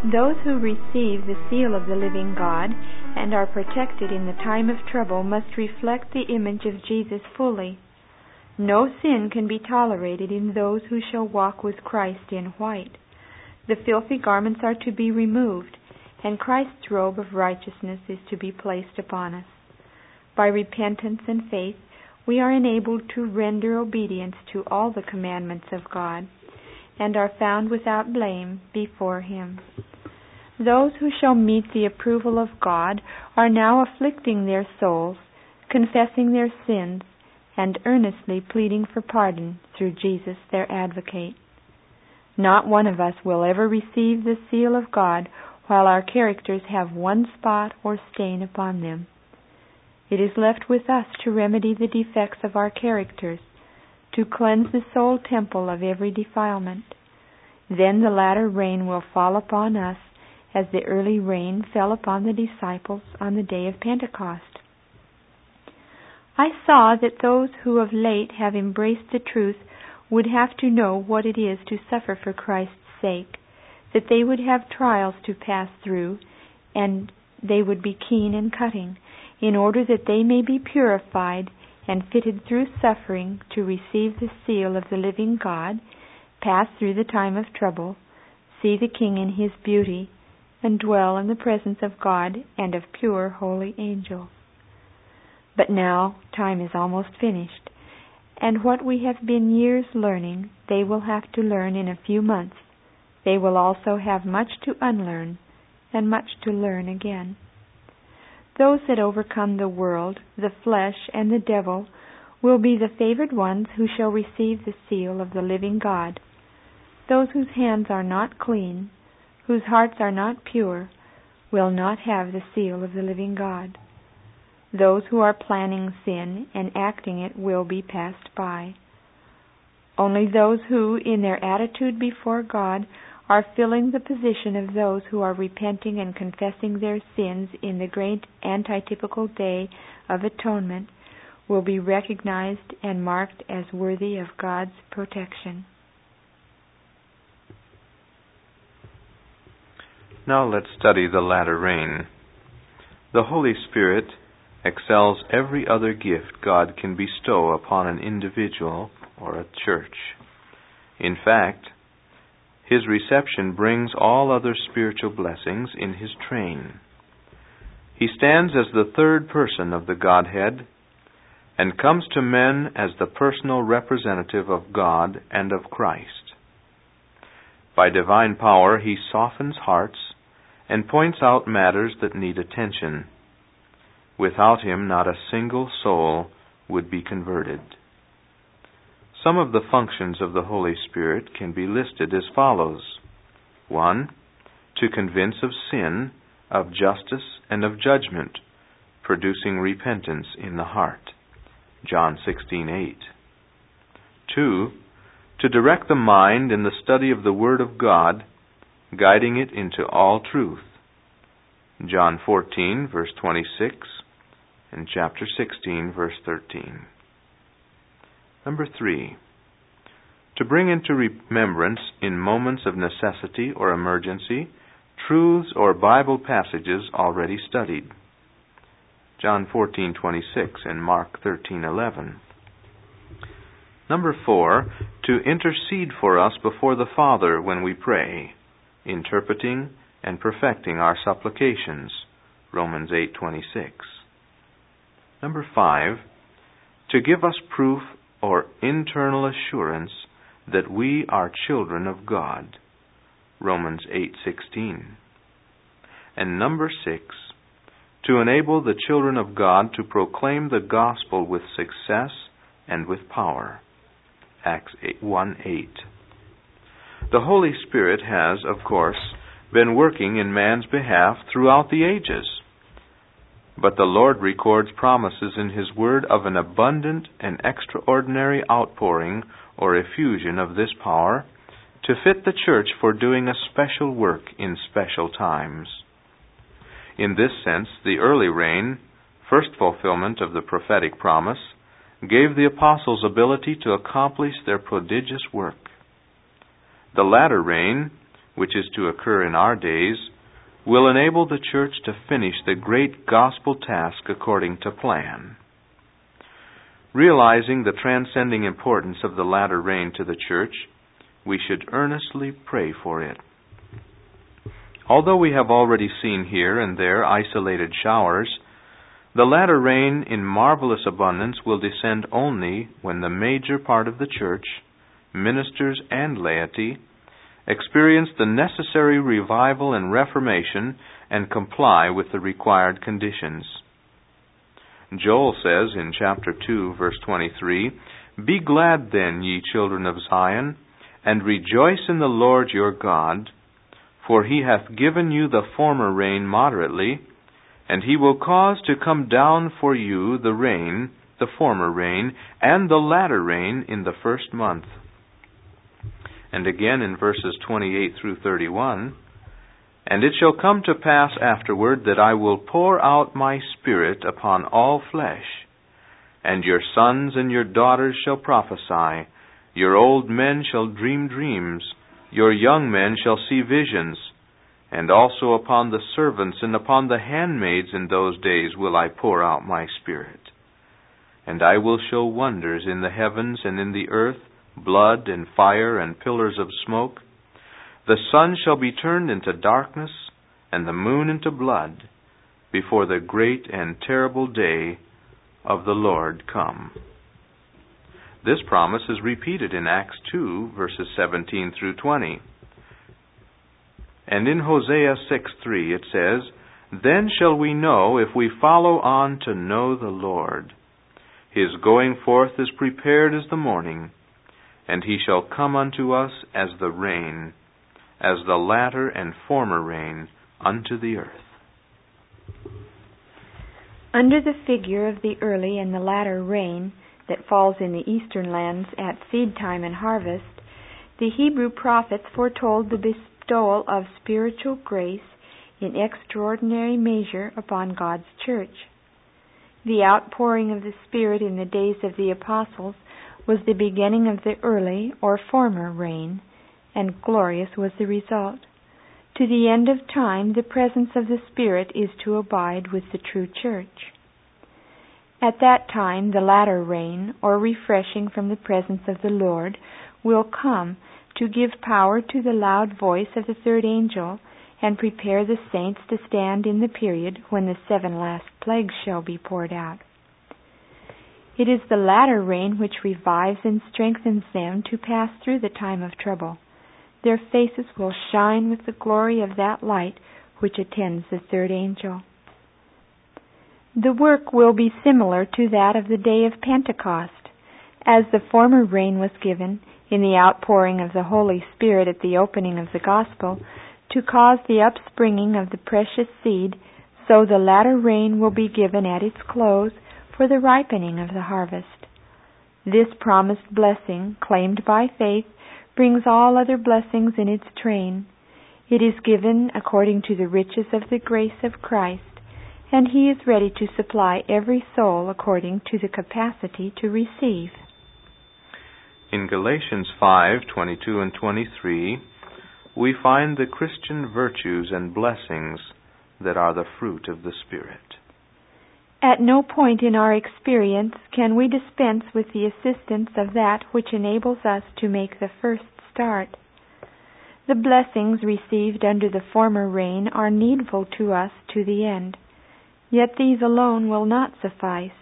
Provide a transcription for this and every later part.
Those who receive the seal of the living God and are protected in the time of trouble must reflect the image of Jesus fully. No sin can be tolerated in those who shall walk with Christ in white. The filthy garments are to be removed, and Christ's robe of righteousness is to be placed upon us. By repentance and faith, we are enabled to render obedience to all the commandments of God, and are found without blame before Him. Those who shall meet the approval of God are now afflicting their souls, confessing their sins, and earnestly pleading for pardon through Jesus their advocate. Not one of us will ever receive the seal of God while our characters have one spot or stain upon them. It is left with us to remedy the defects of our characters, to cleanse the soul temple of every defilement. Then the latter rain will fall upon us as the early rain fell upon the disciples on the day of Pentecost. I saw that those who of late have embraced the truth would have to know what it is to suffer for Christ's sake, that they would have trials to pass through, and they would be keen and cutting, in order that they may be purified and fitted through suffering to receive the seal of the living God, pass through the time of trouble, see the King in His beauty, and dwell in the presence of God and of pure holy angels. But now time is almost finished, and what we have been years learning, they will have to learn in a few months. They will also have much to unlearn, and much to learn again. Those that overcome the world, the flesh, and the devil will be the favored ones who shall receive the seal of the living God. Those whose hands are not clean, whose hearts are not pure, will not have the seal of the living God. Those who are planning sin and acting it will be passed by. Only those who, in their attitude before God, are filling the position of those who are repenting and confessing their sins in the great antitypical day of atonement will be recognized and marked as worthy of God's protection. Now let's study the latter rain. The Holy Spirit excels every other gift God can bestow upon an individual or a church. In fact, His reception brings all other spiritual blessings in His train. He stands as the third person of the Godhead and comes to men as the personal representative of God and of Christ. By divine power, He softens hearts and points out matters that need attention. Without Him, not a single soul would be converted. Some of the functions of the Holy Spirit can be listed as follows. 1. To convince of sin, of justice, and of judgment, producing repentance in the heart. John 16:8. 2. To direct the mind in the study of the Word of God, guiding it into all truth. John 14, verse 26, and chapter 16, verse 13. Number 3. To bring into remembrance in moments of necessity or emergency truths or Bible passages already studied. John 14:26 and Mark 13:11. Number 4. To intercede for us before the Father when we pray, interpreting and perfecting our supplications. Romans 8:26. Number 5. To give us proof or internal assurance that we are children of God. Romans 8:16. And number 6. To enable the children of God to proclaim the gospel with success and with power. Acts 1:8. The Holy Spirit has, of course, been working in man's behalf throughout the ages. But the Lord records promises in His Word of an abundant and extraordinary outpouring or effusion of this power to fit the church for doing a special work in special times. In this sense, the early rain, first fulfillment of the prophetic promise, gave the apostles ability to accomplish their prodigious work. The latter rain, which is to occur in our days, will enable the church to finish the great gospel task according to plan. Realizing the transcending importance of the latter rain to the church, we should earnestly pray for it. Although we have already seen here and there isolated showers, the latter rain in marvelous abundance will descend only when the major part of the church, ministers and laity, experience the necessary revival and reformation and comply with the required conditions. Joel says in chapter 2, verse 23, "Be glad then, ye children of Zion, and rejoice in the Lord your God, for he hath given you the former rain moderately, and he will cause to come down for you the rain, the former rain, and the latter rain in the first month." And again in verses 28 through 31, "And it shall come to pass afterward that I will pour out my Spirit upon all flesh, and your sons and your daughters shall prophesy, your old men shall dream dreams, your young men shall see visions, and also upon the servants and upon the handmaids in those days will I pour out my Spirit. And I will show wonders in the heavens and in the earth, blood and fire and pillars of smoke. The sun shall be turned into darkness, and the moon into blood, before the great and terrible day of the Lord come." This promise is repeated in Acts 2, verses 17 through 20. And in Hosea 6:3 it says, "Then shall we know if we follow on to know the Lord. His going forth is prepared as the morning, and he shall come unto us as the rain, as the latter and former rain unto the earth." Under the figure of the early and the latter rain that falls in the eastern lands at seed time and harvest, the Hebrew prophets foretold the bestowal of spiritual grace in extraordinary measure upon God's church. The outpouring of the Spirit in the days of the apostles was the beginning of the early or former rain, and glorious was the result. To the end of time, the presence of the Spirit is to abide with the true church. At that time, the latter rain, or refreshing from the presence of the Lord, will come to give power to the loud voice of the third angel and prepare the saints to stand in the period when the 7 last plagues shall be poured out. It is the latter rain which revives and strengthens them to pass through the time of trouble. Their faces will shine with the glory of that light which attends the third angel. The work will be similar to that of the day of Pentecost. As the former rain was given in the outpouring of the Holy Spirit at the opening of the gospel to cause the upspringing of the precious seed, so the latter rain will be given at its close for the ripening of the harvest. This promised blessing, claimed by faith, brings all other blessings in its train. It is given according to the riches of the grace of Christ, and He is ready to supply every soul according to the capacity to receive. In Galatians 5:22 and 23, we find the Christian virtues and blessings that are the fruit of the Spirit. At no point in our experience can we dispense with the assistance of that which enables us to make the first start. The blessings received under the former rain are needful to us to the end, yet these alone will not suffice.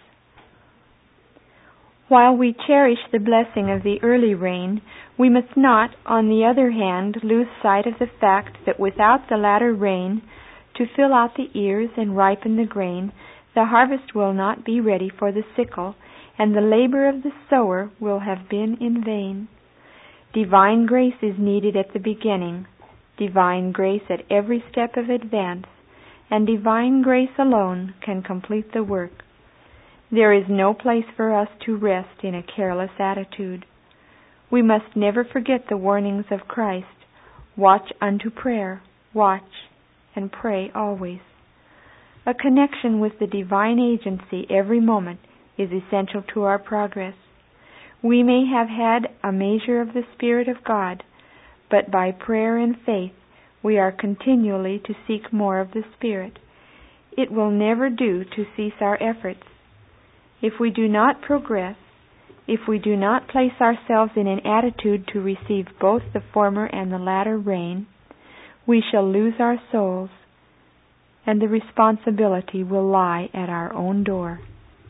While we cherish the blessing of the early rain, we must not, on the other hand, lose sight of the fact that without the latter rain to fill out the ears and ripen the grain, the harvest will not be ready for the sickle, and the labor of the sower will have been in vain. Divine grace is needed at the beginning, divine grace at every step of advance, and divine grace alone can complete the work. There is no place for us to rest in a careless attitude. We must never forget the warnings of Christ. Watch unto prayer, watch and pray always. A connection with the divine agency every moment is essential to our progress. We may have had a measure of the Spirit of God, but by prayer and faith we are continually to seek more of the Spirit. It will never do to cease our efforts. If we do not progress, if we do not place ourselves in an attitude to receive both the former and the latter rain, we shall lose our souls, and the responsibility will lie at our own door.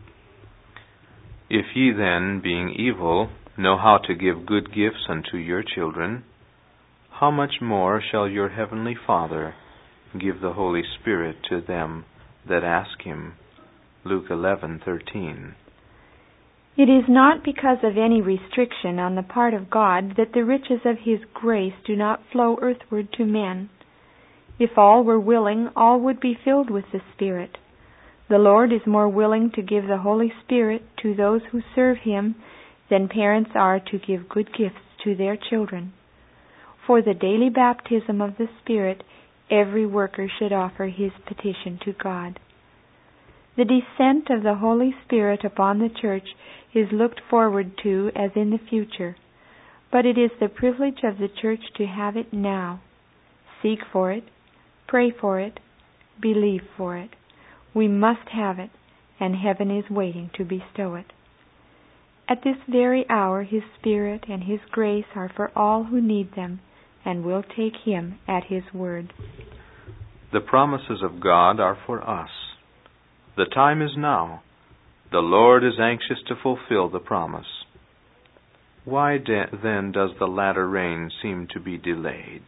If ye then, being evil, know how to give good gifts unto your children, how much more shall your heavenly Father give the Holy Spirit to them that ask Him? Luke 11:13. It is not because of any restriction on the part of God that the riches of His grace do not flow earthward to men. If all were willing, all would be filled with the Spirit. The Lord is more willing to give the Holy Spirit to those who serve Him than parents are to give good gifts to their children. For the daily baptism of the Spirit, every worker should offer his petition to God. The descent of the Holy Spirit upon the Church is looked forward to as in the future, but it is the privilege of the Church to have it now. Seek for it, pray for it, believe for it. We must have it, and heaven is waiting to bestow it. At this very hour His Spirit and His grace are for all who need them, and will take Him at His word. The promises of God are for us. The time is now. The Lord is anxious to fulfill the promise. Why then does the latter rain seem to be delayed?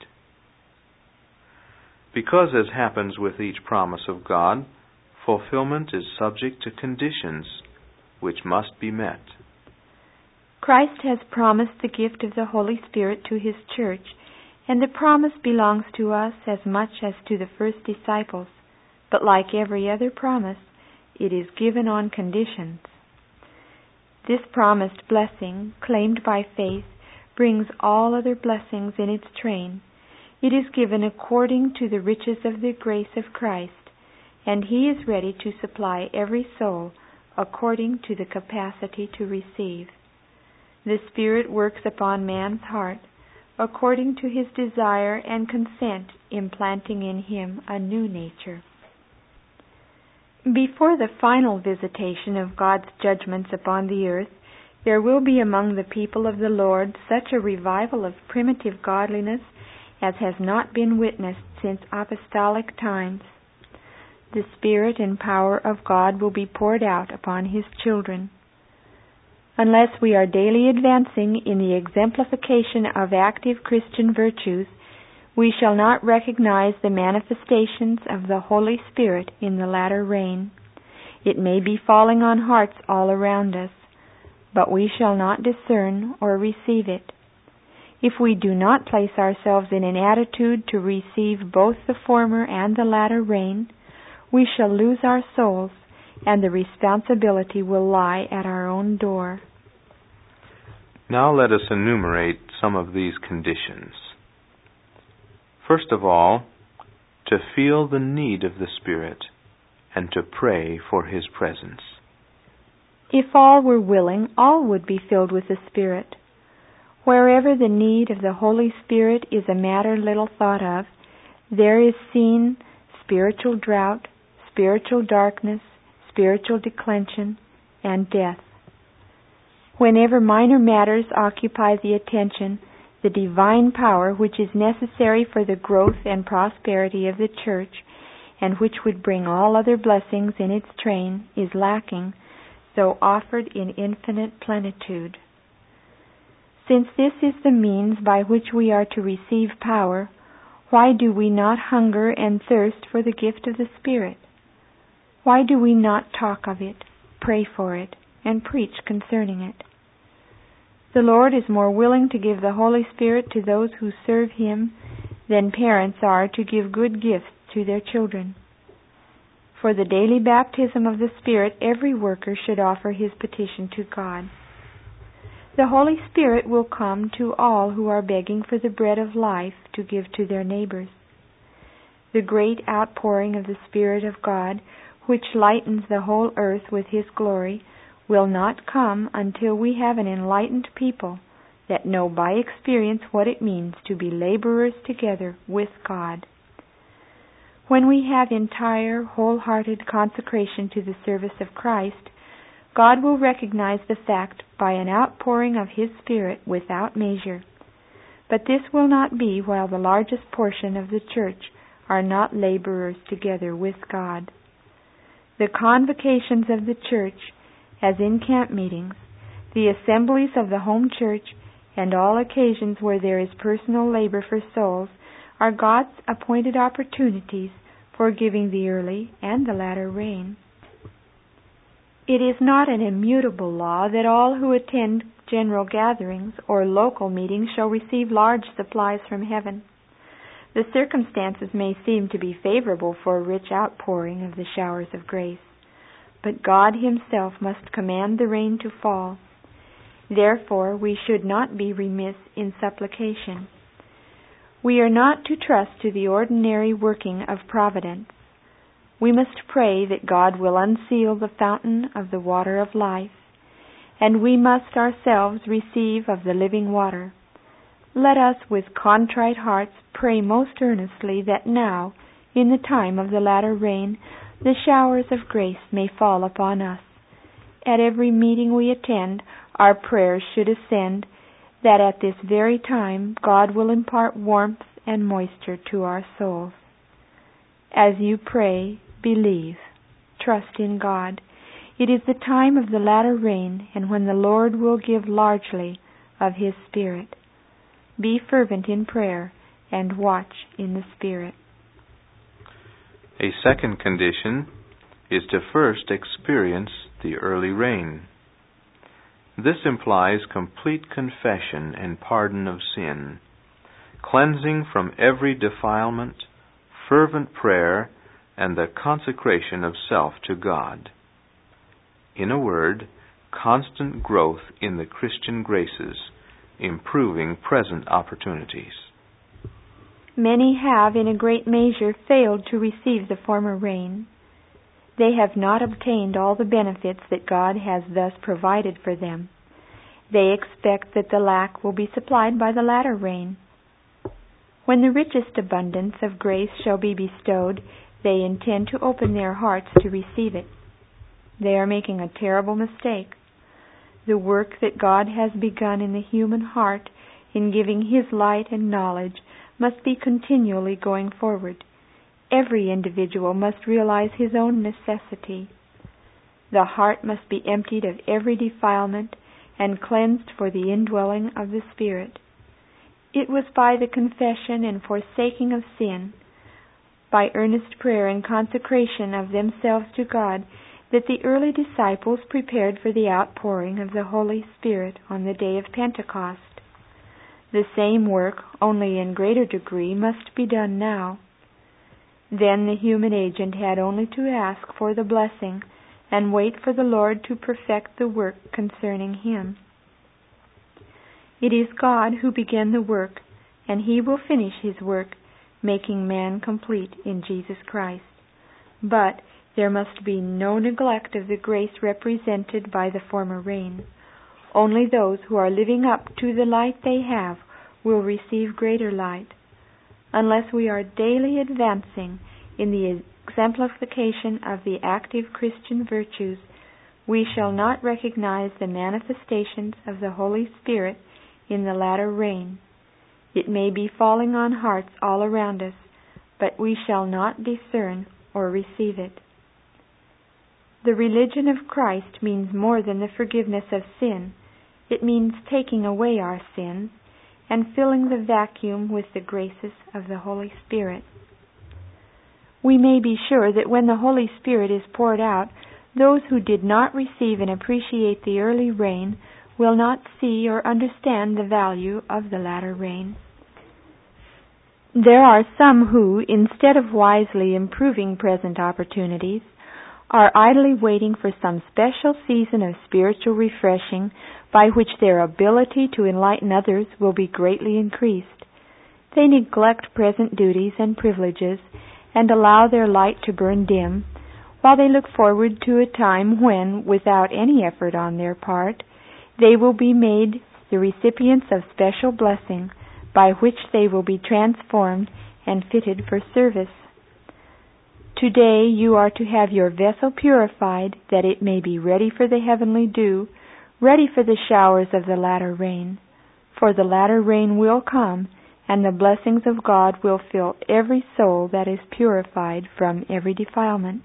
Because, as happens with each promise of God, fulfillment is subject to conditions which must be met. Christ has promised the gift of the Holy Spirit to His church, and the promise belongs to us as much as to the first disciples. But like every other promise, it is given on conditions. This promised blessing, claimed by faith, brings all other blessings in its train. It is given according to the riches of the grace of Christ, and He is ready to supply every soul according to the capacity to receive. The Spirit works upon man's heart according to His desire and consent, implanting in him a new nature. Before the final visitation of God's judgments upon the earth, there will be among the people of the Lord such a revival of primitive godliness as has not been witnessed since apostolic times. The Spirit and power of God will be poured out upon His children. Unless we are daily advancing in the exemplification of active Christian virtues, we shall not recognize the manifestations of the Holy Spirit in the latter rain. It may be falling on hearts all around us, but we shall not discern or receive it. If we do not place ourselves in an attitude to receive both the former and the latter rain, we shall lose our souls, and the responsibility will lie at our own door. Now let us enumerate some of these conditions. First of all, to feel the need of the Spirit and to pray for His presence. If all were willing, all would be filled with the Spirit. Wherever the need of the Holy Spirit is a matter little thought of, there is seen spiritual drought, spiritual darkness, spiritual declension, and death. Whenever minor matters occupy the attention, the divine power which is necessary for the growth and prosperity of the Church, and which would bring all other blessings in its train, is lacking, though offered in infinite plenitude. Since this is the means by which we are to receive power, why do we not hunger and thirst for the gift of the Spirit? Why do we not talk of it, pray for it, and preach concerning it? The Lord is more willing to give the Holy Spirit to those who serve Him than parents are to give good gifts to their children. For the daily baptism of the Spirit, every worker should offer his petition to God. The Holy Spirit will come to all who are begging for the bread of life to give to their neighbors. The great outpouring of the Spirit of God, which lightens the whole earth with His glory, will not come until we have an enlightened people that know by experience what it means to be laborers together with God. When we have entire, wholehearted consecration to the service of Christ, God will recognize the fact by an outpouring of His Spirit without measure. But this will not be while the largest portion of the church are not laborers together with God. The convocations of the church, as in camp meetings, the assemblies of the home church, and all occasions where there is personal labor for souls, are God's appointed opportunities for giving the early and the latter rain. It is not an immutable law that all who attend general gatherings or local meetings shall receive large supplies from heaven. The circumstances may seem to be favorable for a rich outpouring of the showers of grace, but God Himself must command the rain to fall. Therefore, we should not be remiss in supplication. We are not to trust to the ordinary working of providence. We must pray that God will unseal the fountain of the water of life, and we must ourselves receive of the living water. Let us with contrite hearts pray most earnestly that now, in the time of the latter rain, the showers of grace may fall upon us. At every meeting we attend, our prayers should ascend, that at this very time God will impart warmth and moisture to our souls. As you pray, believe, trust in God. It is the time of the latter rain, and when the Lord will give largely of His Spirit. Be fervent in prayer, and watch in the Spirit. A second condition is to first experience the early rain. This implies complete confession and pardon of sin, cleansing from every defilement, fervent prayer, and the consecration of self to God. In a word, constant growth in the Christian graces, improving present opportunities. Many have in a great measure failed to receive the former rain. They have not obtained all the benefits that God has thus provided for them. They expect that the lack will be supplied by the latter rain. When the richest abundance of grace shall be bestowed, they intend to open their hearts to receive it. They are making a terrible mistake. The work that God has begun in the human heart in giving His light and knowledge must be continually going forward. Every individual must realize his own necessity. The heart must be emptied of every defilement and cleansed for the indwelling of the Spirit. It was by the confession and forsaking of sin, by earnest prayer and consecration of themselves to God, that the early disciples prepared for the outpouring of the Holy Spirit on the day of Pentecost. The same work, only in greater degree, must be done now. Then the human agent had only to ask for the blessing and wait for the Lord to perfect the work concerning him. It is God who began the work, and He will finish His work, making man complete in Jesus Christ. But there must be no neglect of the grace represented by the former rain. Only those who are living up to the light they have will receive greater light. Unless we are daily advancing in the exemplification of the active Christian virtues, we shall not recognize the manifestations of the Holy Spirit in the latter rain. It may be falling on hearts all around us, but we shall not discern or receive it. The religion of Christ means more than the forgiveness of sin. It means taking away our sins and filling the vacuum with the graces of the Holy Spirit. We may be sure that when the Holy Spirit is poured out, those who did not receive and appreciate the early rain will not see or understand the value of the latter rain. There are some who, instead of wisely improving present opportunities, are idly waiting for some special season of spiritual refreshing by which their ability to enlighten others will be greatly increased. They neglect present duties and privileges and allow their light to burn dim, while they look forward to a time when, without any effort on their part, they will be made the recipients of special blessing, by which they will be transformed and fitted for service. Today you are to have your vessel purified, that it may be ready for the heavenly dew, ready for the showers of the latter rain. For the latter rain will come, and the blessings of God will fill every soul that is purified from every defilement.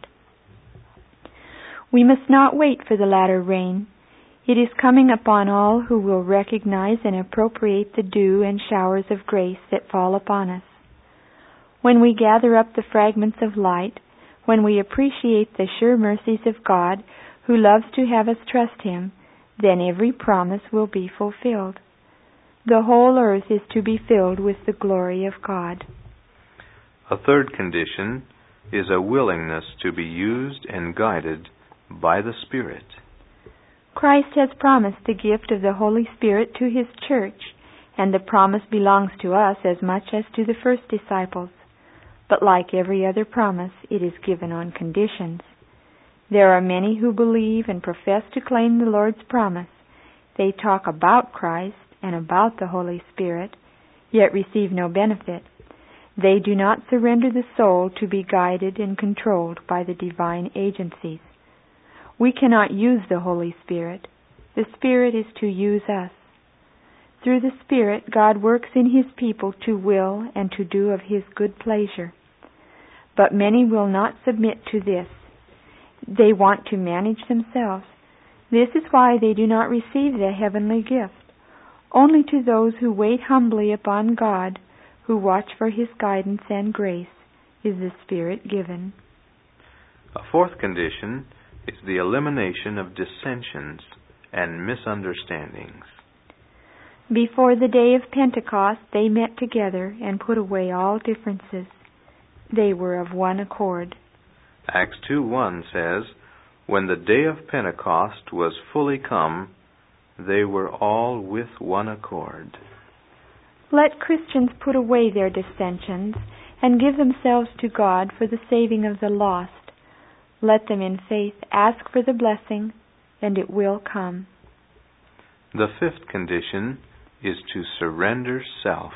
We must not wait for the latter rain. It is coming upon all who will recognize and appropriate the dew and showers of grace that fall upon us. When we gather up the fragments of light, when we appreciate the sure mercies of God, who loves to have us trust Him, then every promise will be fulfilled. The whole earth is to be filled with the glory of God. A third condition is a willingness to be used and guided by the Spirit. Christ has promised the gift of the Holy Spirit to His church, and the promise belongs to us as much as to the first disciples. But like every other promise, it is given on conditions. There are many who believe and profess to claim the Lord's promise. They talk about Christ and about the Holy Spirit, yet receive no benefit. They do not surrender the soul to be guided and controlled by the divine agencies. We cannot use the Holy Spirit. The Spirit is to use us. Through the Spirit, God works in His people to will and to do of His good pleasure. But many will not submit to this. They want to manage themselves. This is why they do not receive the heavenly gift. Only to those who wait humbly upon God, who watch for His guidance and grace, is the Spirit given. A fourth condition is the elimination of dissensions and misunderstandings. Before the day of Pentecost, they met together and put away all differences. They were of one accord. Acts 2:1 says, "When the day of Pentecost was fully come, they were all with one accord." Let Christians put away their dissensions and give themselves to God for the saving of the lost. Let them in faith ask for the blessing, and it will come. The fifth condition is to surrender self.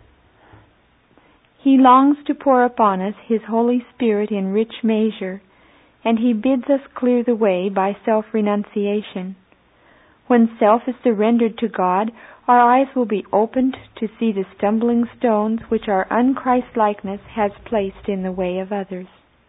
He longs to pour upon us His Holy Spirit in rich measure, and He bids us clear the way by self-renunciation. When self is surrendered to God, our eyes will be opened to see the stumbling stones which our unChristlikeness has placed in the way of others.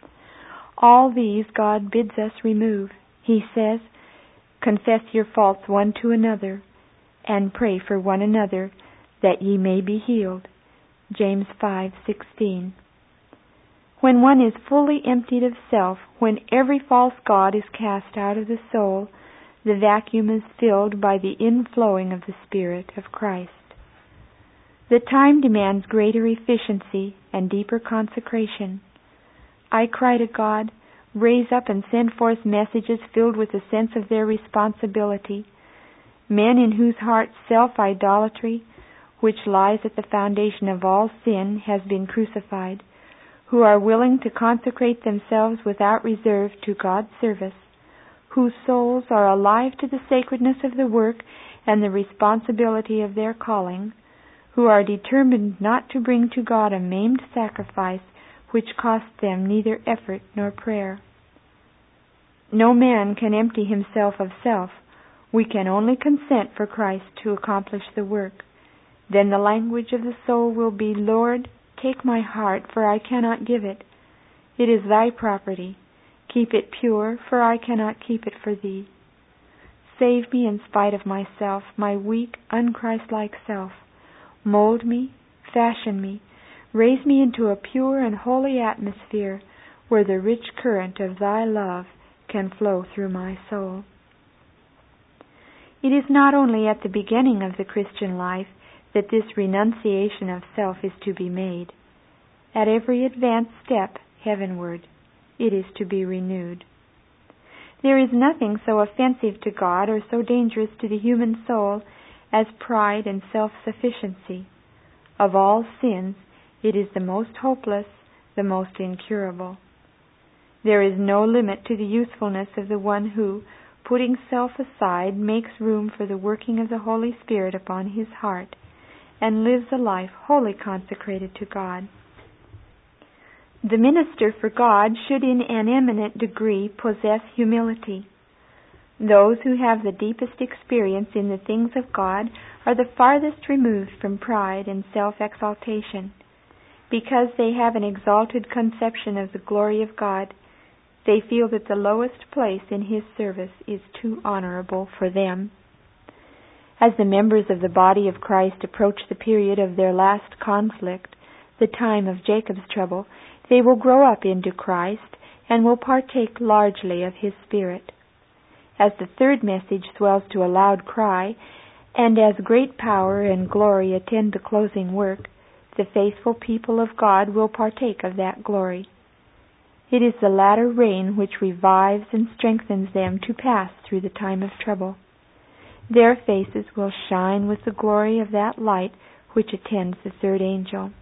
All these God bids us remove. He says, "Confess your faults one to another, and pray for one another, that ye may be healed." James 5:16. When one is fully emptied of self, when every false god is cast out of the soul, the vacuum is filled by the inflowing of the Spirit of Christ. The time demands greater efficiency and deeper consecration. I cry to God, raise up and send forth messages filled with a sense of their responsibility, men in whose hearts self-idolatry, which lies at the foundation of all sin, has been crucified, who are willing to consecrate themselves without reserve to God's service, whose souls are alive to the sacredness of the work and the responsibility of their calling, who are determined not to bring to God a maimed sacrifice which costs them neither effort nor prayer. No man can empty himself of self. We can only consent for Christ to accomplish the work. Then the language of the soul will be, "Lord, take my heart, for I cannot give it. It is Thy property. Keep it pure, for I cannot keep it for Thee. Save me in spite of myself, my weak, unchristlike self. Mold me, fashion me, raise me into a pure and holy atmosphere where the rich current of Thy love can flow through my soul." It is not only at the beginning of the Christian life that this renunciation of self is to be made. At every advanced step heavenward, it is to be renewed. There is nothing so offensive to God or so dangerous to the human soul as pride and self-sufficiency. Of all sins, it is the most hopeless, the most incurable. There is no limit to the usefulness of the one who, putting self aside, makes room for the working of the Holy Spirit upon his heart, and lives a life wholly consecrated to God. The minister for God should in an eminent degree possess humility. Those who have the deepest experience in the things of God are the farthest removed from pride and self-exaltation. Because they have an exalted conception of the glory of God, they feel that the lowest place in His service is too honorable for them. As the members of the body of Christ approach the period of their last conflict, the time of Jacob's trouble, they will grow up into Christ and will partake largely of His Spirit. As the third message swells to a loud cry, and as great power and glory attend the closing work, the faithful people of God will partake of that glory. It is the latter rain which revives and strengthens them to pass through the time of trouble. Their faces will shine with the glory of that light which attends the third angel.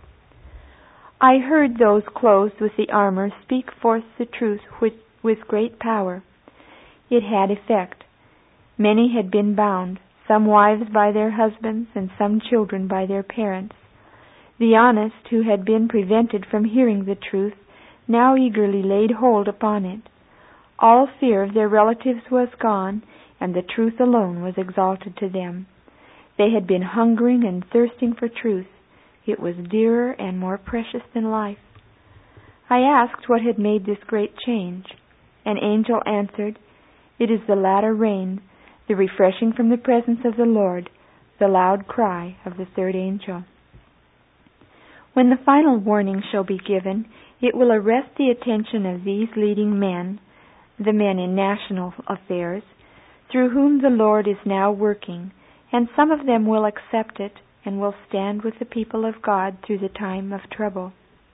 I heard those clothed with the armor speak forth the truth with great power. It had effect. Many had been bound, some wives by their husbands, and some children by their parents. The honest, who had been prevented from hearing the truth, now eagerly laid hold upon it. All fear of their relatives was gone, and the truth alone was exalted to them. They had been hungering and thirsting for truth. It was dearer and more precious than life. I asked what had made this great change. An angel answered, "It is the latter rain, the refreshing from the presence of the Lord, the loud cry of the third angel." When the final warning shall be given, it will arrest the attention of these leading men, the men in national affairs, through whom the Lord is now working, and some of them will accept it and will stand with the people of God through the time of trouble.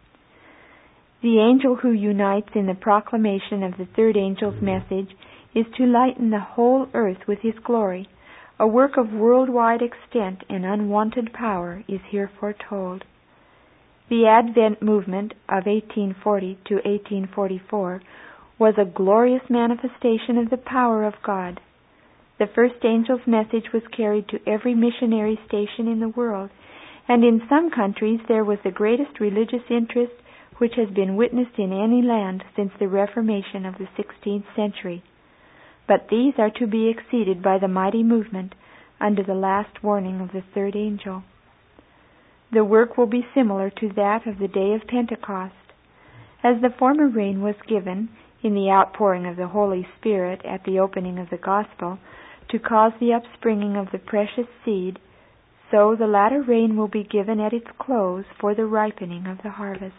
The angel who unites in the proclamation of the third angel's message is to lighten the whole earth with his glory. A work of worldwide extent and unwonted power is here foretold. The Advent movement of 1840 to 1844 was a glorious manifestation of the power of God. The first angel's message was carried to every missionary station in the world, and in some countries there was the greatest religious interest which has been witnessed in any land since the Reformation of the 16th century. But these are to be exceeded by the mighty movement under the last warning of the third angel. The work will be similar to that of the day of Pentecost. As the former rain was given, in the outpouring of the Holy Spirit at the opening of the Gospel, to cause the upspringing of the precious seed, so the latter rain will be given at its close for the ripening of the harvest.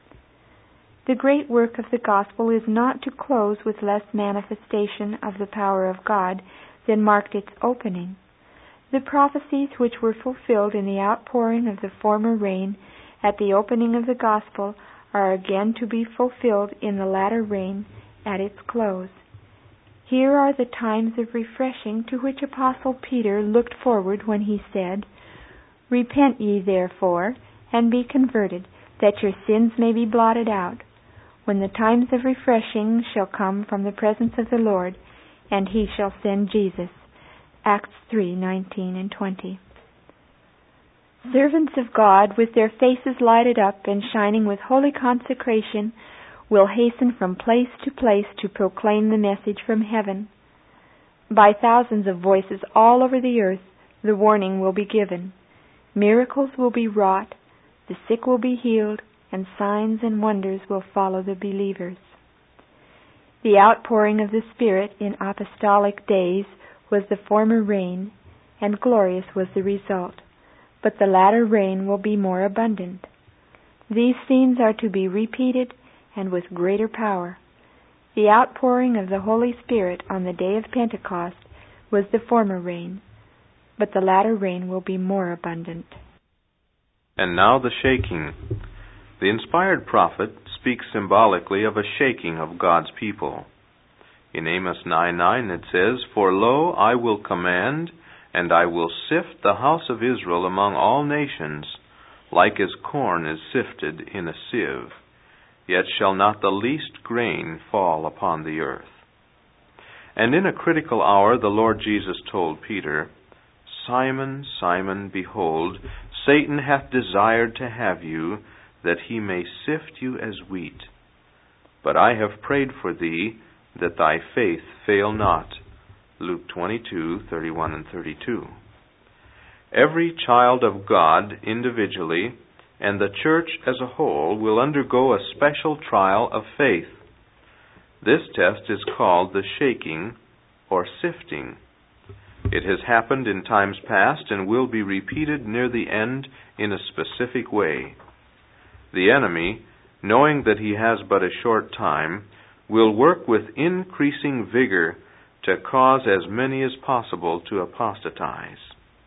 The great work of the Gospel is not to close with less manifestation of the power of God than marked its opening. The prophecies which were fulfilled in the outpouring of the former rain at the opening of the Gospel are again to be fulfilled in the latter rain at its close. Here are the times of refreshing to which Apostle Peter looked forward when he said, "Repent ye therefore, and be converted, that your sins may be blotted out, when the times of refreshing shall come from the presence of the Lord, and He shall send Jesus." Acts 3:19 and 20. Servants of God, with their faces lighted up and shining with holy consecration, will hasten from place to place to proclaim the message from heaven. By thousands of voices all over the earth, the warning will be given. Miracles will be wrought, the sick will be healed, and signs and wonders will follow the believers. The outpouring of the Spirit in apostolic days was the former rain, and glorious was the result, but the latter rain will be more abundant. These scenes are to be repeated, and with greater power. The outpouring of the Holy Spirit on the day of Pentecost was the former rain, but the latter rain will be more abundant. And now the shaking. The inspired prophet speaks symbolically of a shaking of God's people. In Amos 9:9 it says, "For lo, I will command, and I will sift the house of Israel among all nations, like as corn is sifted in a sieve. Yet shall not the least grain fall upon the earth." And in a critical hour the Lord Jesus told Peter, "Simon, Simon, behold, Satan hath desired to have you, that he may sift you as wheat. But I have prayed for thee, that thy faith fail not." Luke 22:31 and 32. Every child of God individually and the church as a whole will undergo a special trial of faith. This test is called the shaking or sifting. It has happened in times past and will be repeated near the end in a specific way. The enemy, knowing that he has but a short time, will work with increasing vigor to cause as many as possible to apostatize.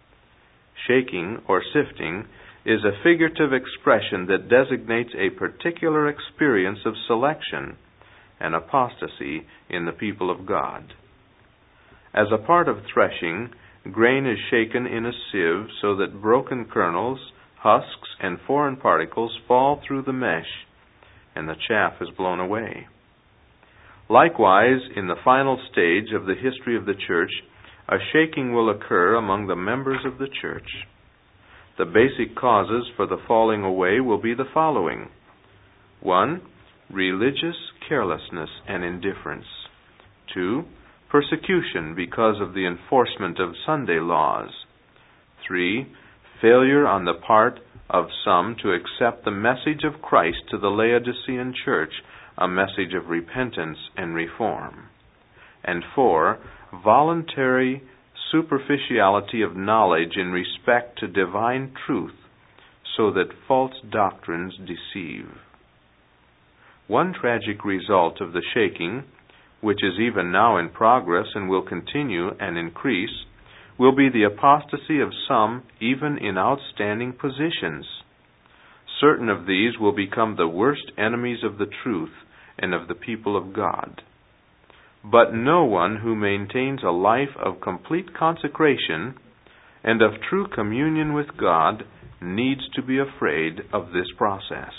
Shaking or sifting is a figurative expression that designates a particular experience of selection and apostasy in the people of God. As a part of threshing, grain is shaken in a sieve so that broken kernels, husks, and foreign particles fall through the mesh, and the chaff is blown away. Likewise, in the final stage of the history of the church, a shaking will occur among the members of the church. The basic causes for the falling away will be the following. 1. Religious carelessness and indifference. 2. Persecution because of the enforcement of Sunday laws. 3. Failure on the part of some to accept the message of Christ to the Laodicean church, a message of repentance and reform. And 4. Voluntary superficiality of knowledge in respect to divine truth, so that false doctrines deceive. One tragic result of the shaking, which is even now in progress and will continue and increase, will be the apostasy of some even in outstanding positions. Certain of these will become the worst enemies of the truth and of the people of God. But no one who maintains a life of complete consecration and of true communion with God needs to be afraid of this process.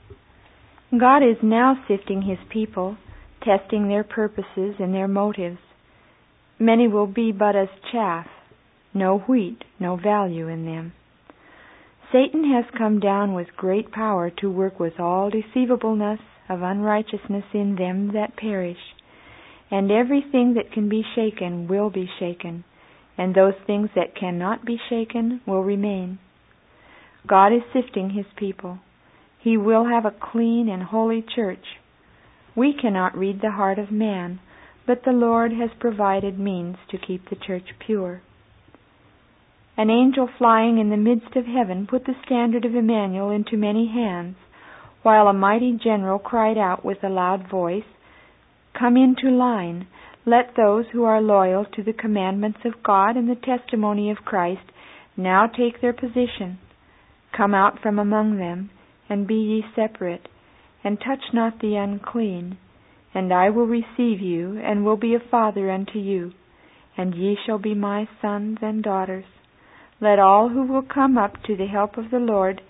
God is now sifting His people, testing their purposes and their motives. Many will be but as chaff, no wheat, no value in them. Satan has come down with great power to work with all deceivableness of unrighteousness in them that perish. And everything that can be shaken will be shaken, and those things that cannot be shaken will remain. God is sifting His people. He will have a clean and holy church. We cannot read the heart of man, but the Lord has provided means to keep the church pure. An angel flying in the midst of heaven put the standard of Emmanuel into many hands, while a mighty general cried out with a loud voice, "Come into line. Let those who are loyal to the commandments of God and the testimony of Christ now take their position. Come out from among them, and be ye separate, and touch not the unclean. And I will receive you, and will be a father unto you, and ye shall be my sons and daughters. Let all who will come up to the help of the Lord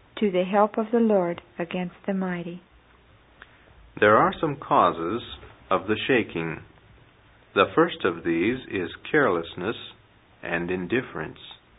against the mighty." There are some causes of the shaking. The first of these is carelessness and indifference.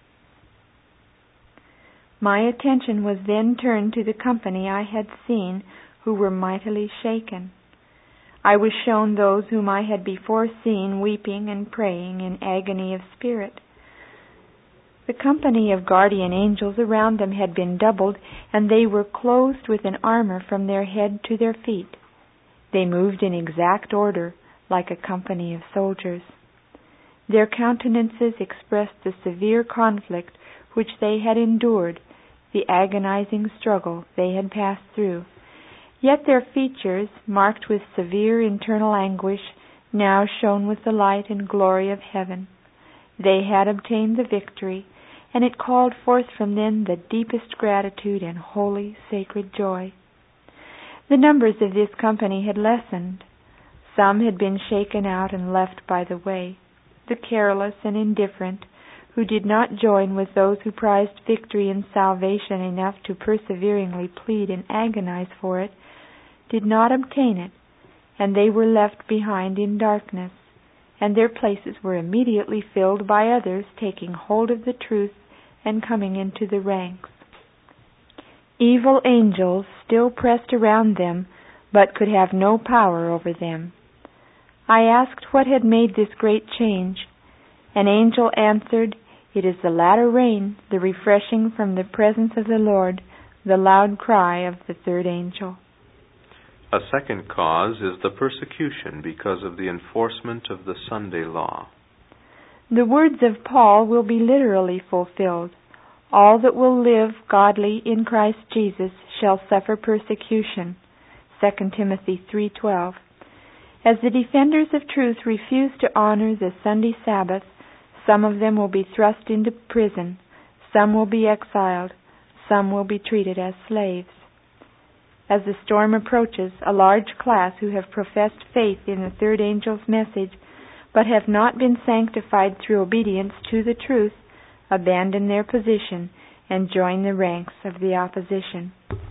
My attention was then turned to the company I had seen, who were mightily shaken. I was shown those whom I had before seen weeping and praying in agony of spirit. The company of guardian angels around them had been doubled, and they were clothed with an armor from their head to their feet. They moved in exact order, like a company of soldiers. Their countenances expressed the severe conflict which they had endured, the agonizing struggle they had passed through. Yet their features, marked with severe internal anguish, now shone with the light and glory of heaven. They had obtained the victory, and it called forth from them the deepest gratitude and holy, sacred joy. The numbers of this company had lessened. Some had been shaken out and left by the way. The careless and indifferent, who did not join with those who prized victory and salvation enough to perseveringly plead and agonize for it, did not obtain it, and they were left behind in darkness, and their places were immediately filled by others taking hold of the truth and coming into the ranks. Evil angels still pressed around them, but could have no power over them. I asked what had made this great change. An angel answered, "It is the latter rain, the refreshing from the presence of the Lord, the loud cry of the third angel." A second cause is the persecution because of the enforcement of the Sunday law. The words of Paul will be literally fulfilled. All that will live godly in Christ Jesus shall suffer persecution. 2 Timothy 3:12. As the defenders of truth refuse to honor the Sunday Sabbath, some of them will be thrust into prison, some will be exiled, some will be treated as slaves. As the storm approaches, a large class who have professed faith in the third angel's message, but have not been sanctified through obedience to the truth, abandon their position and join the ranks of the opposition.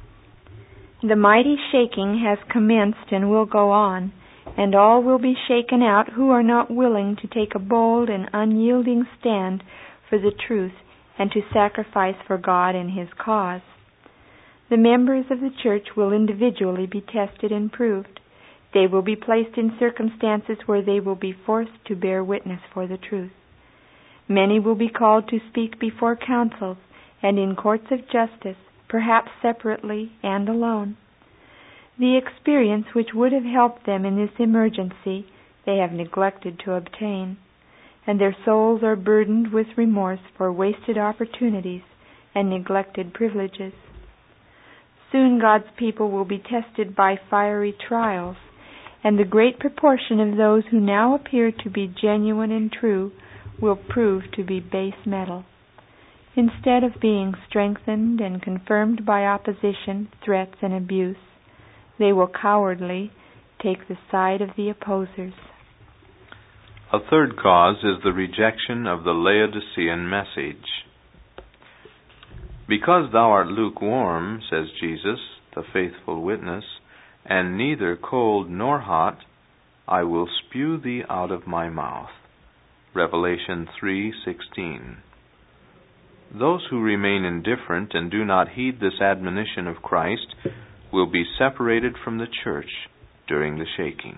The mighty shaking has commenced and will go on, and all will be shaken out who are not willing to take a bold and unyielding stand for the truth and to sacrifice for God and His cause. The members of the church will individually be tested and proved. They will be placed in circumstances where they will be forced to bear witness for the truth. Many will be called to speak before councils and in courts of justice, perhaps separately and alone. The experience which would have helped them in this emergency they have neglected to obtain, and their souls are burdened with remorse for wasted opportunities and neglected privileges. Soon God's people will be tested by fiery trials, and the great proportion of those who now appear to be genuine and true will prove to be base metal. Instead of being strengthened and confirmed by opposition, threats, and abuse, they will cowardly take the side of the opposers. A third cause is the rejection of the Laodicean message. "Because thou art lukewarm," says Jesus, the faithful witness, "and neither cold nor hot, I will spew thee out of my mouth." Revelation 3:16. Those who remain indifferent and do not heed this admonition of Christ will be separated from the church during the shaking.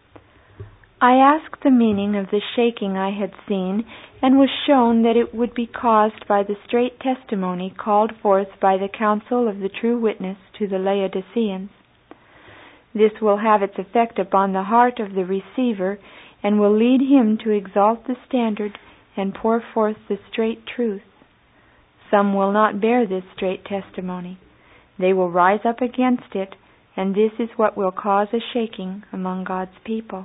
I asked the meaning of the shaking I had seen, and was shown that it would be caused by the straight testimony called forth by the counsel of the true witness to the Laodiceans. This will have its effect upon the heart of the receiver, and will lead him to exalt the standard and pour forth the straight truth. Some will not bear this straight testimony. They will rise up against it, and this is what will cause a shaking among God's people.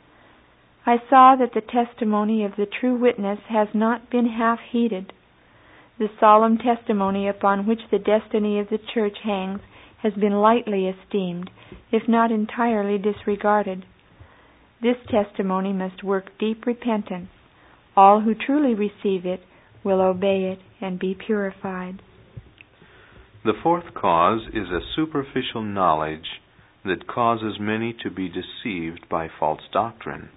I saw that the testimony of the true witness has not been half heeded. The solemn testimony upon which the destiny of the church hangs has been lightly esteemed, if not entirely disregarded. This testimony must work deep repentance. All who truly receive it will obey it and be purified. The fourth cause is a superficial knowledge that causes many to be deceived by false doctrine.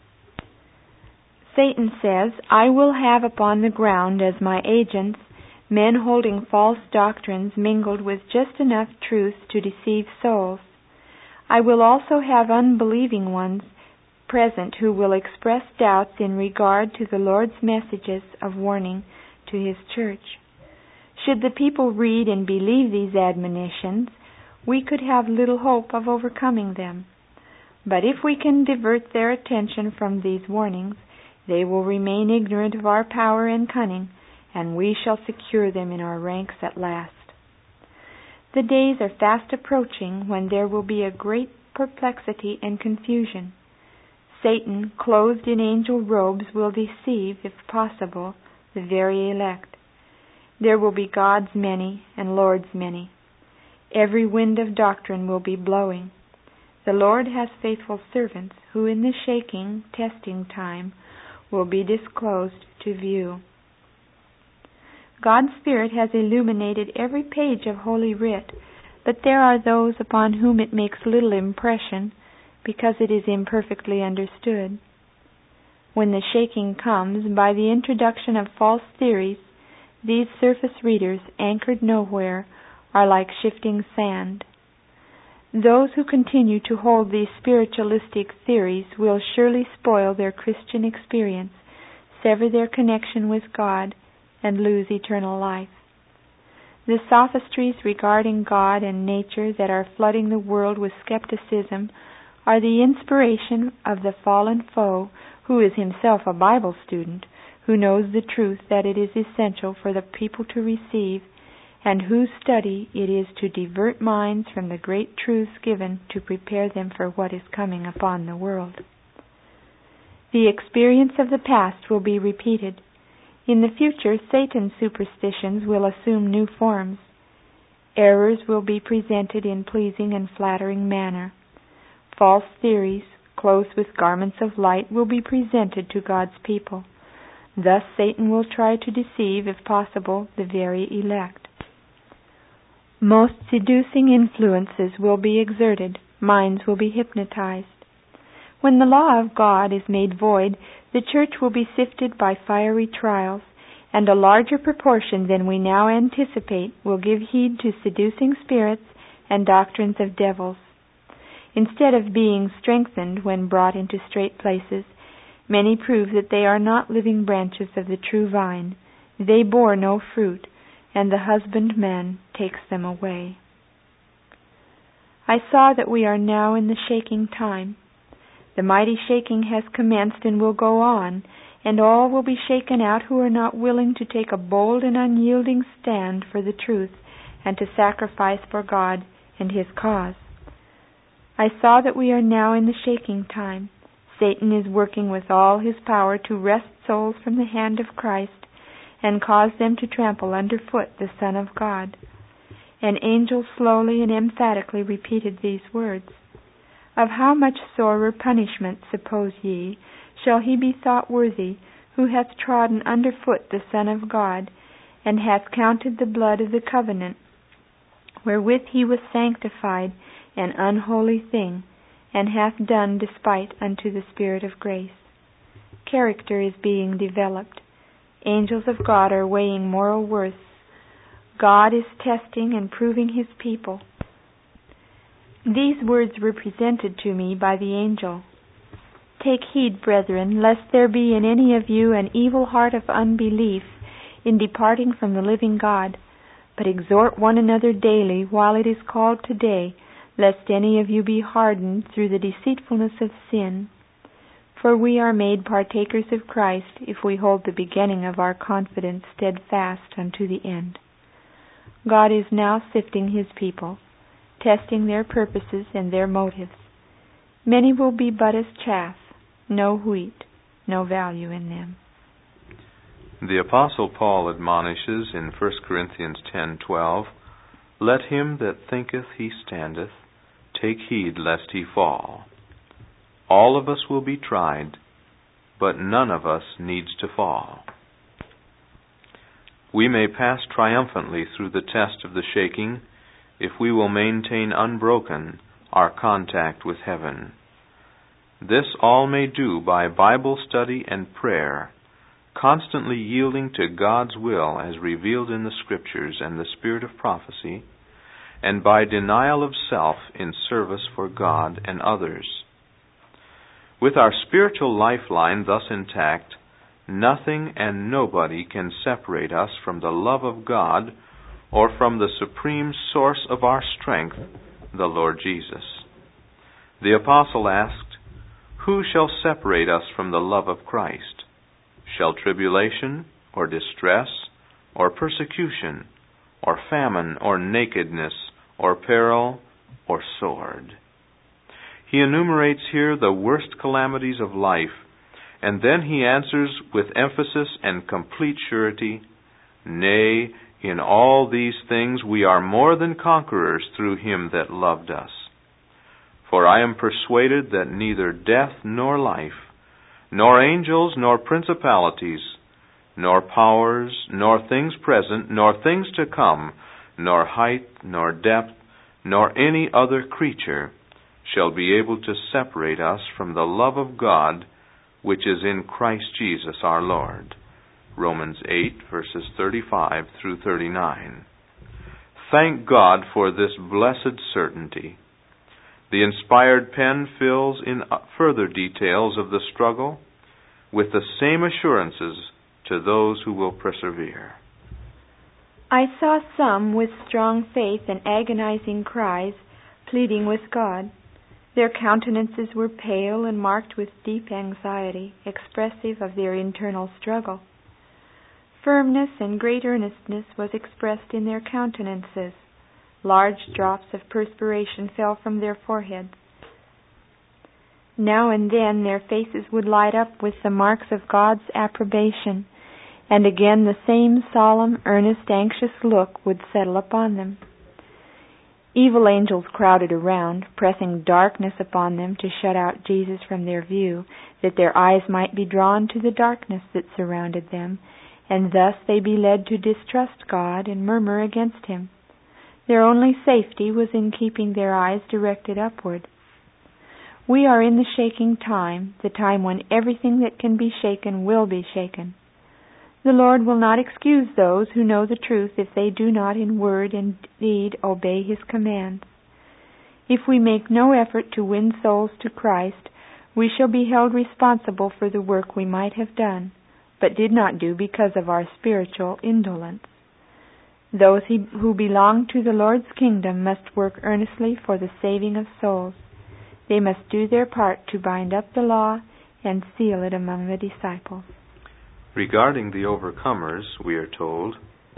Satan says, "I will have upon the ground as my agents men holding false doctrines mingled with just enough truth to deceive souls. I will also have unbelieving ones present who will express doubts in regard to the Lord's messages of warning to His church. Should the people read and believe these admonitions, we could have little hope of overcoming them. But if we can divert their attention from these warnings, they will remain ignorant of our power and cunning, and we shall secure them in our ranks at last. The days are fast approaching when there will be a great perplexity and confusion. Satan, clothed in angel robes, will deceive, if possible, the very elect. There will be God's many and Lord's many. Every wind of doctrine will be blowing. The Lord has faithful servants who in the shaking, testing time will be disclosed to view. God's Spirit has illuminated every page of Holy Writ, but there are those upon whom it makes little impression because it is imperfectly understood. When the shaking comes by the introduction of false theories, these surface readers, anchored nowhere, are like shifting sand. Those who continue to hold these spiritualistic theories will surely spoil their Christian experience, sever their connection with God, and lose eternal life. The sophistries regarding God and nature that are flooding the world with skepticism are the inspiration of the fallen foe, who is himself a Bible student, who knows the truth that it is essential for the people to receive, and whose study it is to divert minds from the great truths given to prepare them for what is coming upon the world. The experience of the past will be repeated. In the future, Satan's superstitions will assume new forms. Errors will be presented in pleasing and flattering manner. False theories, clothed with garments of light, will be presented to God's people. Thus Satan will try to deceive, if possible, the very elect. Most seducing influences will be exerted. Minds will be hypnotized. When the law of God is made void, the church will be sifted by fiery trials, and a larger proportion than we now anticipate will give heed to seducing spirits and doctrines of devils. Instead of being strengthened when brought into straight places, many prove that they are not living branches of the true vine. They bore no fruit, and the husbandman takes them away. I saw that we are now in the shaking time. The mighty shaking has commenced and will go on, and all will be shaken out who are not willing to take a bold and unyielding stand for the truth and to sacrifice for God and His cause. I saw that we are now in the shaking time. Satan is working with all his power to wrest souls from the hand of Christ and cause them to trample underfoot the Son of God. An angel slowly and emphatically repeated these words: "Of how much sorer punishment, suppose ye, shall he be thought worthy, who hath trodden underfoot the Son of God, and hath counted the blood of the covenant, wherewith he was sanctified, an unholy thing, and hath done despite unto the Spirit of grace." Character is being developed. Angels of God are weighing moral worth. God is testing and proving His people. These words were presented to me by the angel: "Take heed, brethren, lest there be in any of you an evil heart of unbelief in departing from the living God, but exhort one another daily while it is called today, lest any of you be hardened through the deceitfulness of sin. For we are made partakers of Christ, if we hold the beginning of our confidence steadfast unto the end." God is now sifting His people, testing their purposes and their motives. Many will be but as chaff, no wheat, no value in them. The Apostle Paul admonishes in 1 Corinthians 10:12, "Let him that thinketh he standeth take heed lest he fall." All of us will be tried, but none of us needs to fall. We may pass triumphantly through the test of the shaking if we will maintain unbroken our contact with heaven. This all may do by Bible study and prayer, constantly yielding to God's will as revealed in the Scriptures and the spirit of prophecy, and by denial of self in service for God and others. With our spiritual lifeline thus intact, nothing and nobody can separate us from the love of God or from the supreme source of our strength, the Lord Jesus. The Apostle asked, "Who shall separate us from the love of Christ? Shall tribulation, or distress, or persecution, or famine, or nakedness, or peril, or sword?" He enumerates here the worst calamities of life, and then he answers with emphasis and complete surety, "Nay, in all these things we are more than conquerors through Him that loved us. For I am persuaded that neither death nor life, nor angels nor principalities, nor powers, nor things present, nor things to come, nor height, nor depth, nor any other creature shall be able to separate us from the love of God, which is in Christ Jesus our Lord. Romans 8, verses 35 through 39. Thank God for this blessed certainty. The inspired pen fills in further details of the struggle with the same assurances to those who will persevere. I saw some with strong faith and agonizing cries, pleading with God. Their countenances were pale and marked with deep anxiety, expressive of their internal struggle. Firmness and great earnestness was expressed in their countenances. Large drops of perspiration fell from their foreheads. Now and then their faces would light up with the marks of God's approbation, and again the same solemn, earnest, anxious look would settle upon them. Evil angels crowded around, pressing darkness upon them to shut out Jesus from their view, that their eyes might be drawn to the darkness that surrounded them, and thus they be led to distrust God and murmur against Him. Their only safety was in keeping their eyes directed upward. We are in the shaking time, the time when everything that can be shaken will be shaken. The Lord will not excuse those who know the truth if they do not in word and deed obey His commands. If we make no effort to win souls to Christ, we shall be held responsible for the work we might have done, but did not do because of our spiritual indolence. Those who belong to the Lord's kingdom must work earnestly for the saving of souls. They must do their part to bind up the law and seal it among the disciples. Regarding the overcomers, we are told,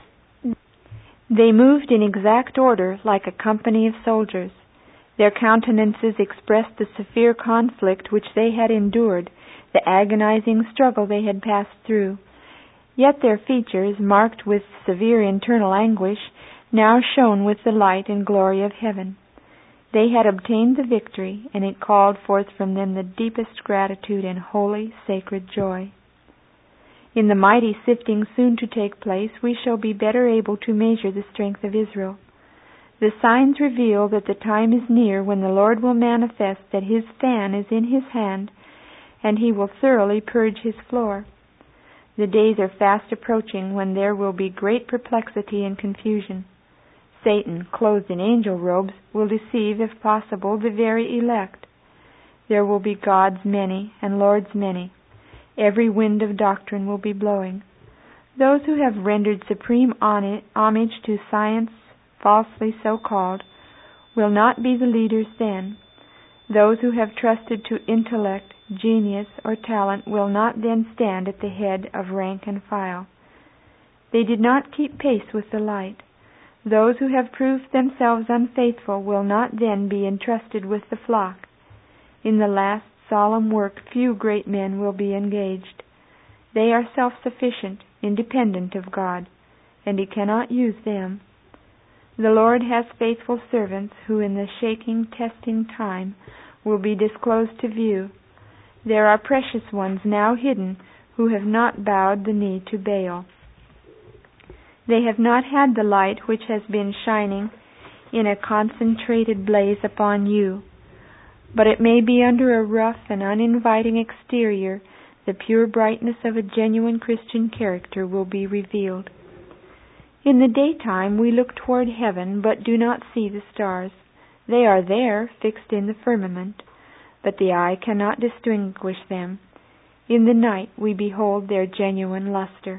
they moved in exact order like a company of soldiers. Their countenances expressed the severe conflict which they had endured, the agonizing struggle they had passed through. Yet their features, marked with severe internal anguish, now shone with the light and glory of heaven. They had obtained the victory, and it called forth from them the deepest gratitude and holy, sacred joy. In the mighty sifting soon to take place, we shall be better able to measure the strength of Israel. The signs reveal that the time is near when the Lord will manifest that His fan is in His hand, and He will thoroughly purge His floor. The days are fast approaching when there will be great perplexity and confusion. Satan, clothed in angel robes, will deceive, if possible, the very elect. There will be gods many and lords many. Every wind of doctrine will be blowing. Those who have rendered supreme homage to science, falsely so called, will not be the leaders then. Those who have trusted to intellect, genius, or talent will not then stand at the head of rank and file. They did not keep pace with the light. Those who have proved themselves unfaithful will not then be entrusted with the flock. In the last solemn work few great men will be engaged. They are self-sufficient, independent of God, and He cannot use them. The Lord has faithful servants who in the shaking, testing time will be disclosed to view. There are precious ones now hidden who have not bowed the knee to Baal. They have not had the light which has been shining in a concentrated blaze upon you, but it may be under a rough and uninviting exterior the pure brightness of a genuine Christian character will be revealed. In the daytime we look toward heaven but do not see the stars. They are there, fixed in the firmament, but the eye cannot distinguish them. In the night we behold their genuine luster.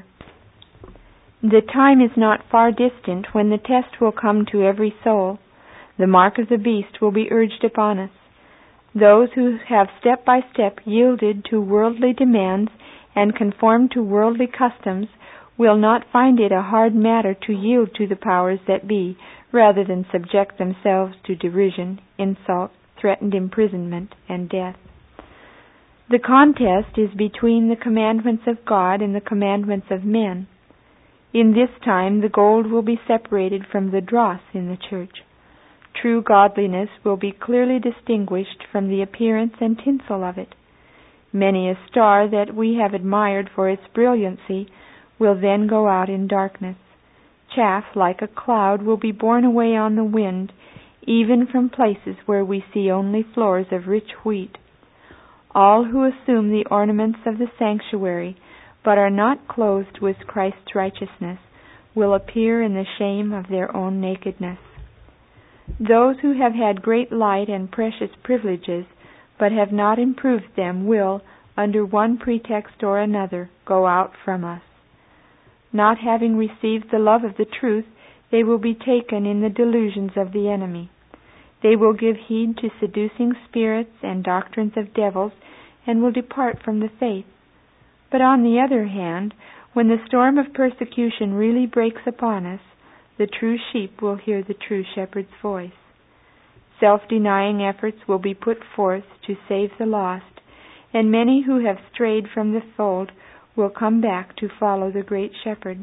The time is not far distant when the test will come to every soul. The mark of the beast will be urged upon us. Those who have step by step yielded to worldly demands and conformed to worldly customs will not find it a hard matter to yield to the powers that be, rather than subject themselves to derision, insult, threatened imprisonment, and death. The contest is between the commandments of God and the commandments of men. In this time the gold will be separated from the dross in the church. True godliness will be clearly distinguished from the appearance and tinsel of it. Many a star that we have admired for its brilliancy will then go out in darkness. Chaff, like a cloud, will be borne away on the wind, even from places where we see only floors of rich wheat. All who assume the ornaments of the sanctuary, but are not clothed with Christ's righteousness, will appear in the shame of their own nakedness. Those who have had great light and precious privileges, but have not improved them, will, under one pretext or another, go out from us. Not having received the love of the truth, they will be taken in the delusions of the enemy. They will give heed to seducing spirits and doctrines of devils, and will depart from the faith. But on the other hand, when the storm of persecution really breaks upon us, the true sheep will hear the true shepherd's voice. Self-denying efforts will be put forth to save the lost, and many who have strayed from the fold will come back to follow the great shepherd.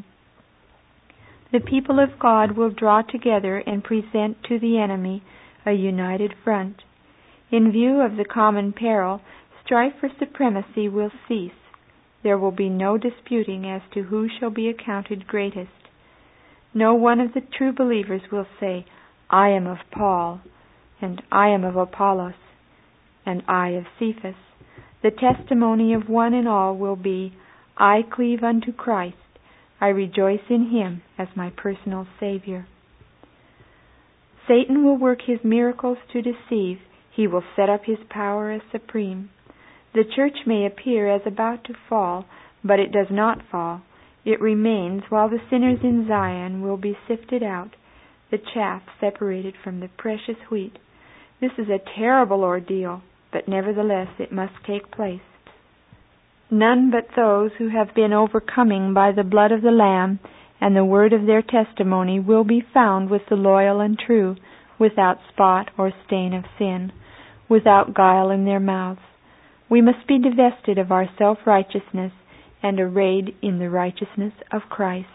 The people of God will draw together and present to the enemy a united front. In view of the common peril, strife for supremacy will cease. There will be no disputing as to who shall be accounted greatest. No one of the true believers will say, "I am of Paul," and "I am of Apollos," and "I of Cephas." The testimony of one and all will be, "I cleave unto Christ. I rejoice in Him as my personal Savior." Satan will work his miracles to deceive. He will set up his power as supreme. The church may appear as about to fall, but it does not fall. It remains while the sinners in Zion will be sifted out, the chaff separated from the precious wheat. This is a terrible ordeal, but nevertheless it must take place. None but those who have been overcoming by the blood of the Lamb and the word of their testimony will be found with the loyal and true, without spot or stain of sin, without guile in their mouths. We must be divested of our self-righteousness and arrayed in the righteousness of Christ.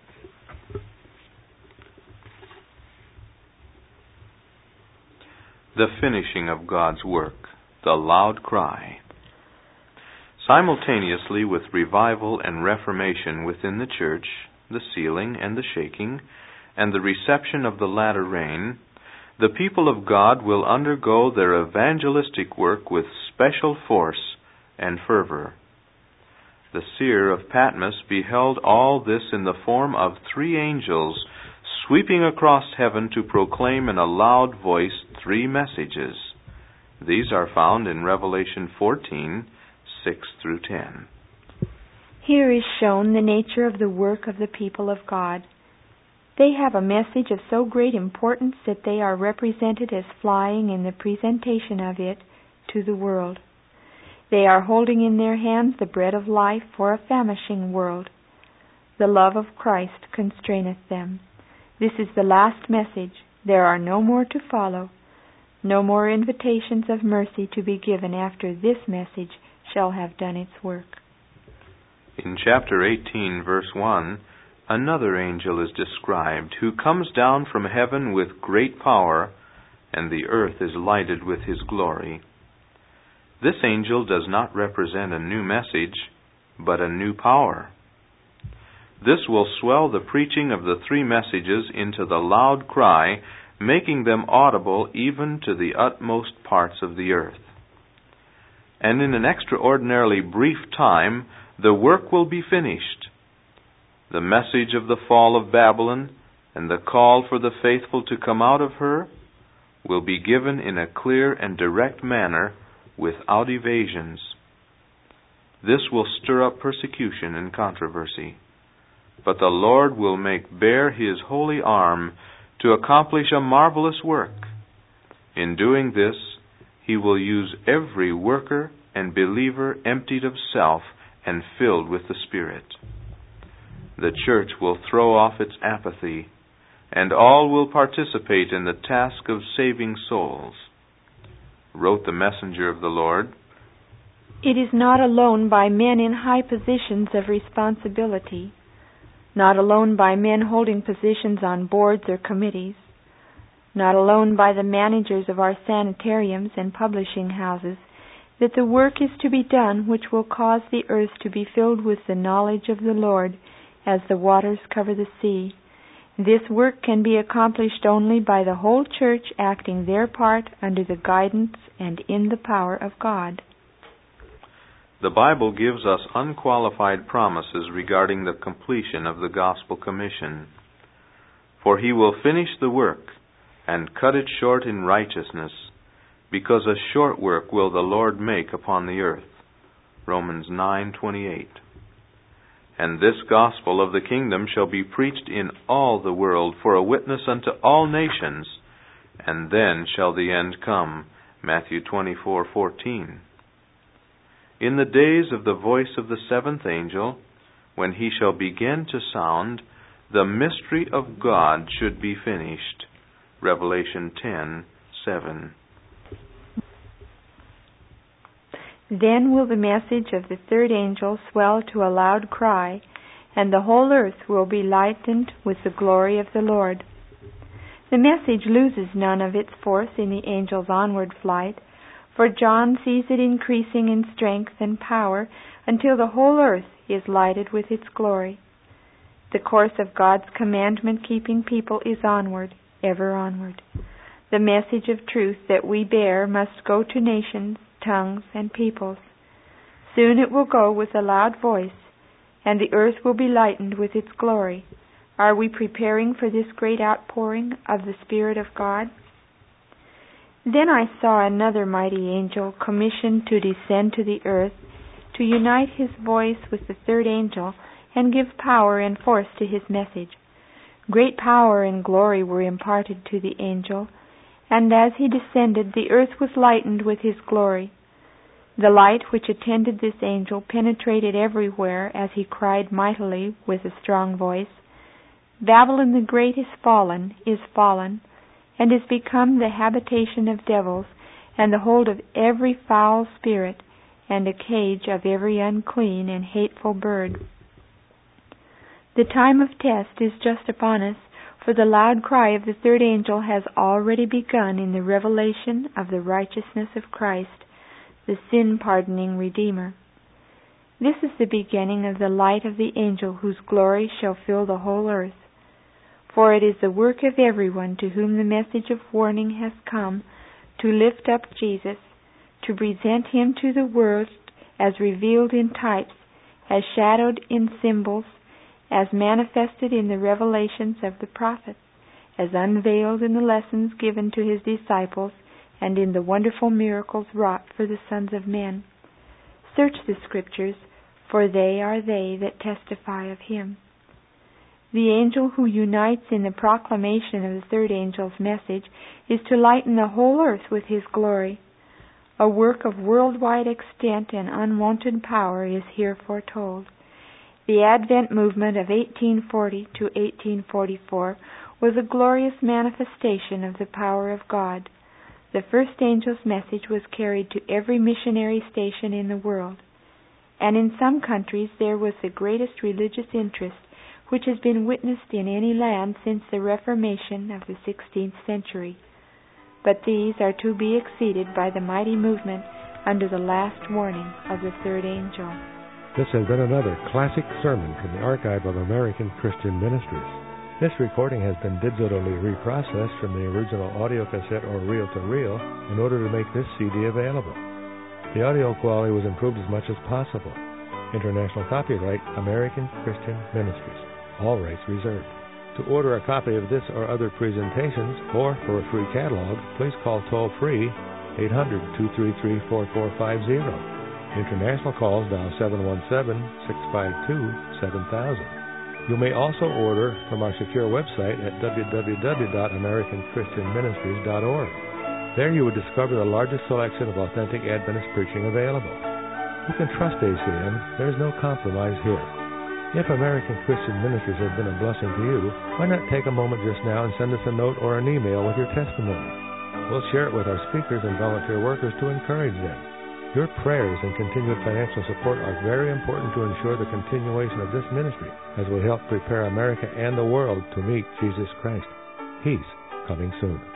The finishing of God's work, the loud cry. Simultaneously with revival and reformation within the church, the sealing and the shaking, and the reception of the latter rain, the people of God will undergo their evangelistic work with special force and fervor. The seer of Patmos beheld all this in the form of 3 angels sweeping across heaven to proclaim in a loud voice 3 messages. These are found in Revelation 14:6-10. Here is shown the nature of the work of the people of God. They have a message of so great importance that they are represented as flying in the presentation of it to the world. They are holding in their hands the bread of life for a famishing world. The love of Christ constraineth them. This is the last message. There are no more to follow. No more invitations of mercy to be given after this message shall have done its work. In chapter 18, verse 1, another angel is described who comes down from heaven with great power, and the earth is lighted with his glory. This angel does not represent a new message, but a new power. This will swell the preaching of the 3 messages into the loud cry, making them audible even to the utmost parts of the earth. And in an extraordinarily brief time, the work will be finished. The message of the fall of Babylon and the call for the faithful to come out of her will be given in a clear and direct manner without evasions. This will stir up persecution and controversy. But the Lord will make bare His holy arm to accomplish a marvelous work. In doing this, He will use every worker and believer emptied of self and filled with the Spirit. The church will throw off its apathy, and all will participate in the task of saving souls. Wrote the messenger of the Lord, "It is not alone by men in high positions of responsibility, not alone by men holding positions on boards or committees, not alone by the managers of our sanitariums and publishing houses, that the work is to be done which will cause the earth to be filled with the knowledge of the Lord as the waters cover the sea. This work can be accomplished only by the whole church acting their part under the guidance and in the power of God." The Bible gives us unqualified promises regarding the completion of the gospel commission. For he will finish the work and cut it short in righteousness, because a short work will the Lord make upon the earth. Romans 9:28. And this gospel of the kingdom shall be preached in all the world for a witness unto all nations, and then shall the end come. Matthew 24:14. In the days of the voice of the seventh angel, when he shall begin to sound, the mystery of God should be finished. Revelation 10:7. Then will the message of the third angel swell to a loud cry, and the whole earth will be lightened with the glory of the Lord. The message loses none of its force in the angel's onward flight, for John sees it increasing in strength and power until the whole earth is lighted with its glory. The course of God's commandment-keeping people is onward, ever onward. The message of truth that we bear must go to nations, tongues, and peoples. Soon it will go with a loud voice, and the earth will be lightened with its glory. Are we preparing for this great outpouring of the Spirit of God? Then I saw another mighty angel commissioned to descend to the earth, to unite his voice with the third angel, and give power and force to his message. Great power and glory were imparted to the angel, and as he descended, the earth was lightened with his glory. The light which attended this angel penetrated everywhere as he cried mightily with a strong voice, Babylon the Great is fallen, and is become the habitation of devils, and the hold of every foul spirit, and a cage of every unclean and hateful bird. The time of test is just upon us, for the loud cry of the third angel has already begun in the revelation of the righteousness of Christ, the sin-pardoning Redeemer. This is the beginning of the light of the angel whose glory shall fill the whole earth. For it is the work of everyone to whom the message of warning has come, to lift up Jesus, to present him to the world as revealed in types, as shadowed in symbols, as manifested in the revelations of the prophets, as unveiled in the lessons given to his disciples, and in the wonderful miracles wrought for the sons of men. Search the Scriptures, for they are they that testify of him. The angel who unites in the proclamation of the third angel's message is to lighten the whole earth with his glory. A work of worldwide extent and unwonted power is here foretold. The Advent movement of 1840 to 1844 was a glorious manifestation of the power of God. The first angel's message was carried to every missionary station in the world, and in some countries there was the greatest religious interest which has been witnessed in any land since the Reformation of the 16th century. But these are to be exceeded by the mighty movement under the last warning of the third angel. This has been another classic sermon from the Archive of American Christian Ministries. This recording has been digitally reprocessed from the original audio cassette or reel-to-reel in order to make this CD available. The audio quality was improved as much as possible. International copyright, American Christian Ministries. All rights reserved. To order a copy of this or other presentations, or for a free catalog, please call toll-free 800-233-4450. International calls dial 717-652-7000. You may also order from our secure website at www.americanchristianministries.org. There you will discover the largest selection of authentic Adventist preaching available. You can trust ACM. There is no compromise here. If American Christian Ministries has been a blessing to you, why not take a moment just now and send us a note or an email with your testimony? We'll share it with our speakers and volunteer workers to encourage them. Your prayers and continued financial support are very important to ensure the continuation of this ministry as we help prepare America and the world to meet Jesus Christ. He's coming soon.